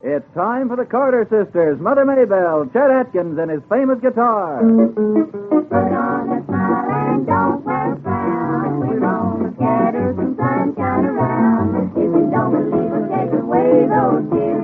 It's time for the Carter Sisters, Mother Maybelle, Chet Atkins, and his famous guitar. Put on a smile and don't wear a frown. We're gonna scatter some sunshine around. If you don't believe us, take away those tears.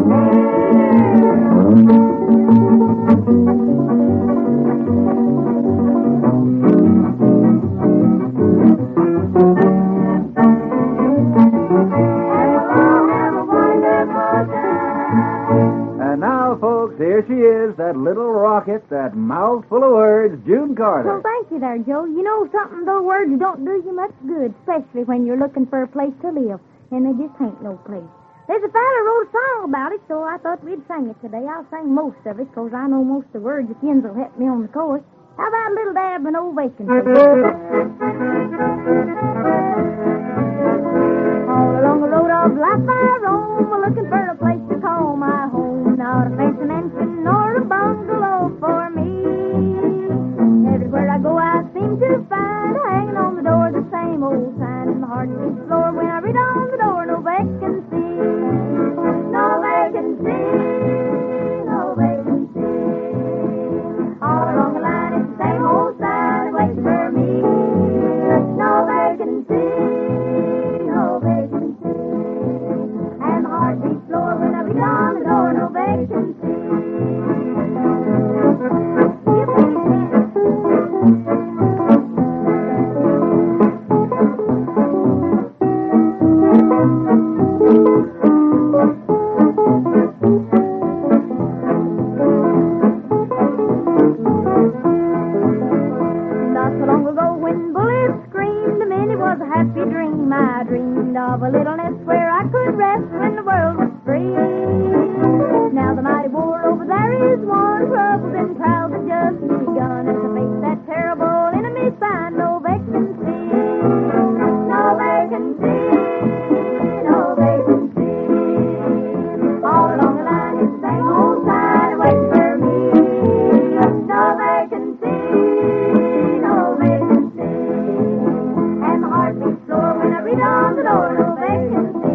And now, folks, here she is, that little rocket, that mouthful of words, June Carter. Well, thank you there, Joe. You know something, those words don't do you much good, especially when you're looking for a place to live, and there just ain't no place. There's a fella wrote a song about it, so I thought we'd sing it today. I'll sing most of it, 'cause I know most of the words. If Yins will help me on the chorus. How about a little dab and old vacancy? All along the road of life I roam, looking for a place to call my home. Not a fancy mansion nor a bungalow for me. Everywhere I go I seem to find hanging on the door the same old sign. And my heart beats slower when I read on the door, no vacancy. No vacancy, no vacancy. All along the line it's the same old sign waiting for me. No vacancy, no vacancy. And my heart beats slower when I read on the door, no vacancy. Not so long ago when bullets screamed, a minute was a happy dream. I dreamed of a little nest where I could rest when the world was free. Now the mighty war over there is won, troubles and trials have just begun. As I face that terrible enemy, find no vacancy. No vacancy, no vacancy. All along the line it's the same old sign waiting for me. No vacancy, no vacancy. And my heart beats slower when I read on the door, no vacancy.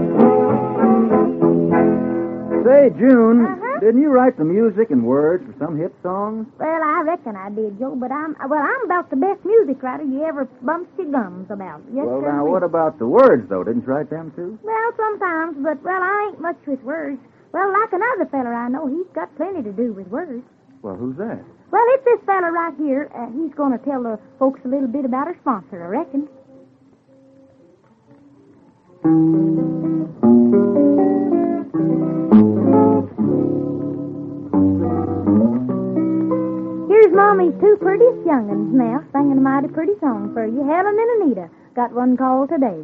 Say, June, Uh-huh. didn't you write the music and words for some hit songs? Well, I reckon I did, Joe, but I'm about the best music writer you ever bumped your gums about. Yes, Well, sir, now, will. what about the words, though? Didn't you write them, too? Well, sometimes, but, I ain't much with words. Well, like another feller I know, he's got plenty to do with words. Well, who's that? Well, it's this fella right here. He's going to tell the folks a little bit about our sponsor, I reckon. Here's Mommy's two prettiest young'uns now, singing a mighty pretty song for you. Helen and Anita got one call today.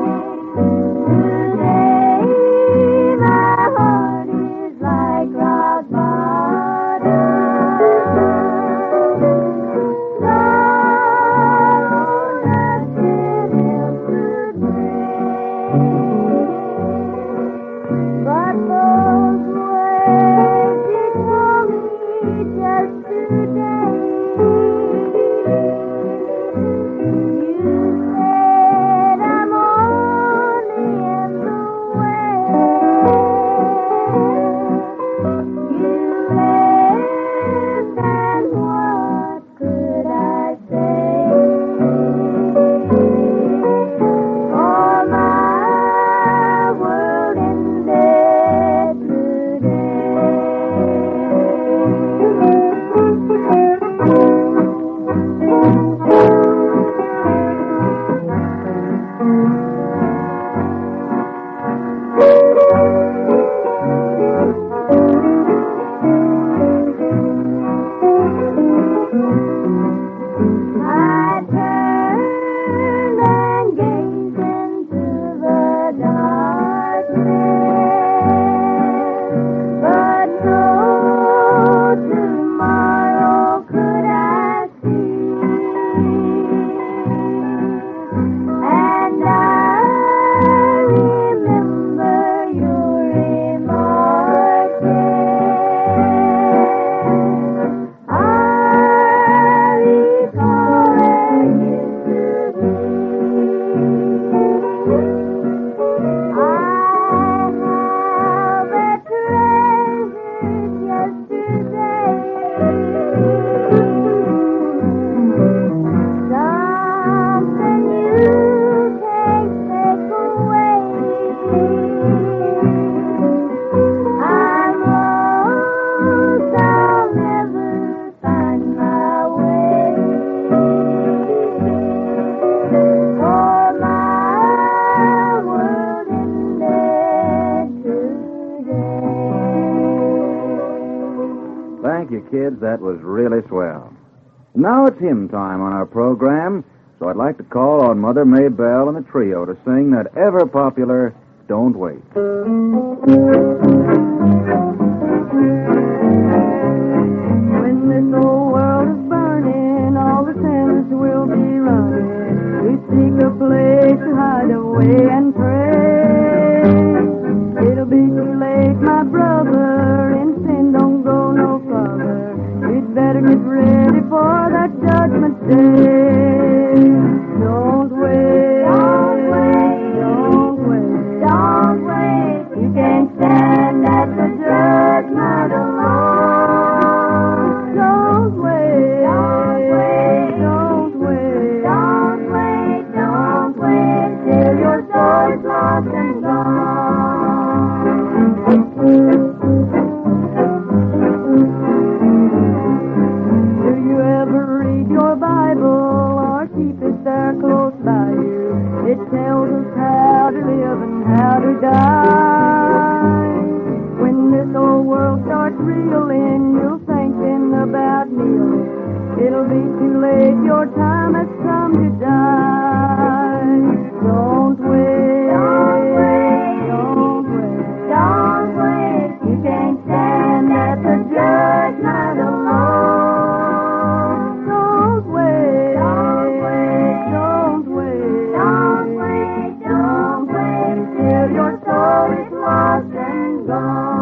Today, my heart is like that was really swell. Now it's hymn time on our program, so I'd like to call on Mother Maybelle and the trio to sing that ever-popular Don't Wait. When this old world is burning, all the sinners will be running. We seek a place to hide away and pray. It'll be too late, my brother, and sin don't go no further. We'd better get ready for that judgment day. Don't wait, don't wait, don't wait, don't wait. You can't stand at the judgment alone. Don't wait, don't wait, don't wait, don't wait, don't wait till your soul is lost and do you ever read your Bible or keep it there close by you? It tells us how to live and how to die. When this old world starts reeling, you're thinking about kneeling. It'll be too late, your time has come to die. Don't wait, don't wait, don't wait, don't wait. You can't stand at the judgment alone. Don't wait, don't wait, don't wait, don't wait, don't wait till your soul is lost and gone.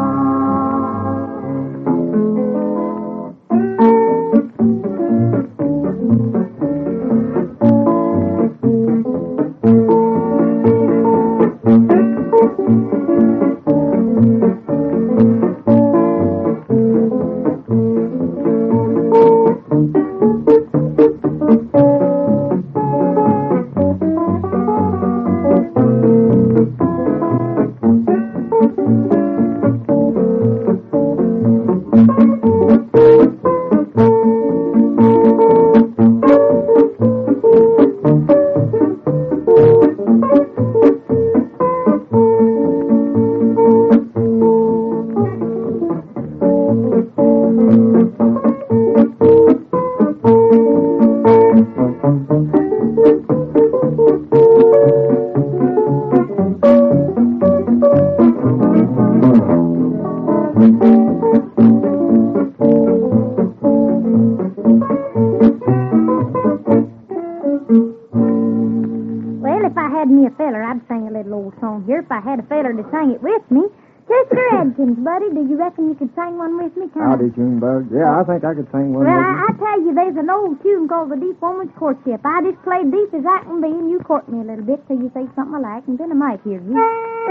If I had a feller to sing it with me. Chester Adkins, buddy, do you reckon you could sing one with me? Howdy, Junebug. Yeah, I think I could sing one Well, with you. I tell you, there's an old tune called The Deep Woman's Courtship. I just play deep as I can be, and you court me a little bit till you say something I like, and then I might hear you.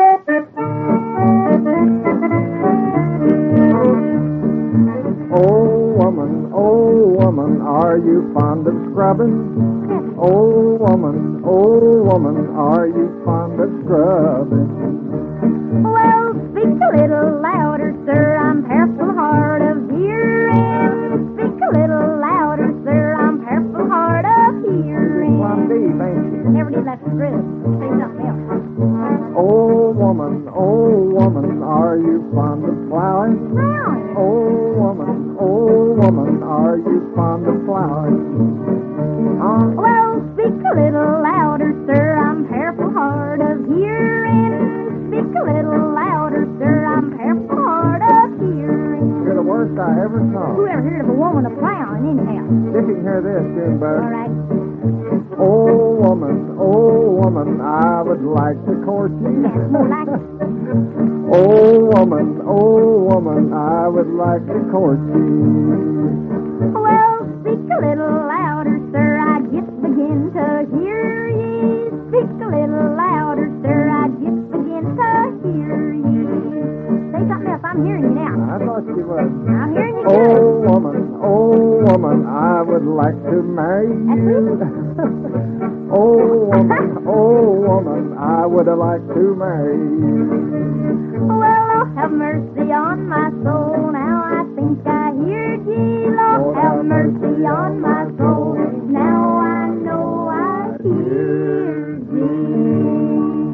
Oh, woman, are you fond of scrubbing? Oh, woman, are you fond of scrubbing? Well, speak a little louder, sir, I'm careful hard of hearing. Speak a little louder, sir, I'm careful hard of hearing. Well, I'm deep, ain't you? Never did that scrub. Say something else. Oh, woman, are you fond of plowing? Plowing? Oh, woman, are you fond of plowing? Well, speak a little louder, sir, I'm careful hard of hearing. Speak a little louder, sir, I'm careful hard of hearing. You're the worst I ever saw. Who ever heard of a woman a plowing, anyhow? If you can hear this, Junebug. All right. Oh, woman, I would like to court you. That's more like it. Oh, woman, I would like to court you. Well, speak a little louder, sir, I just begin to hear ye. Speak a little louder, sir, I just begin to hear ye. Say something else, I'm hearing you now. I thought you would. I'm hearing you Oh, woman, I would like to marry you. Oh, woman, I would like to marry you. Well, oh, have mercy on my soul. Now I think I hear ye. Lord, have mercy on my soul. Now I know I hear thee.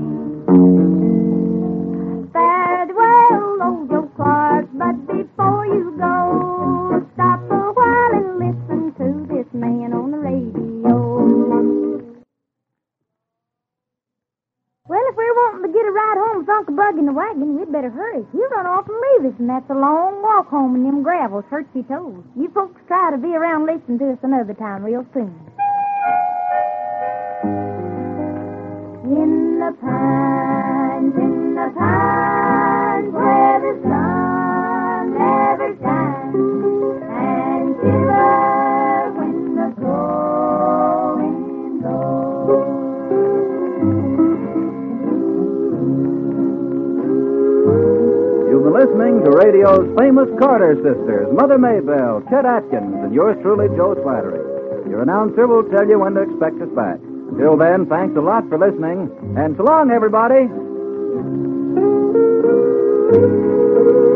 Farewell, old Joe Clark, but before you go, stop a bug in the wagon. We'd better hurry. He'll run off and leave us, and that's a long walk home, and them gravels hurts your toes. You folks try to be around listening to us another time real soon. In the pines, where the sun never shines, and shiver when the cold wind blows. You've been listening to radio's famous Carter sisters, Mother Maybelle, Chet Atkins, and yours truly, Joe Slattery. Your announcer will tell you when to expect us back. Until then, thanks a lot for listening, and so long, everybody.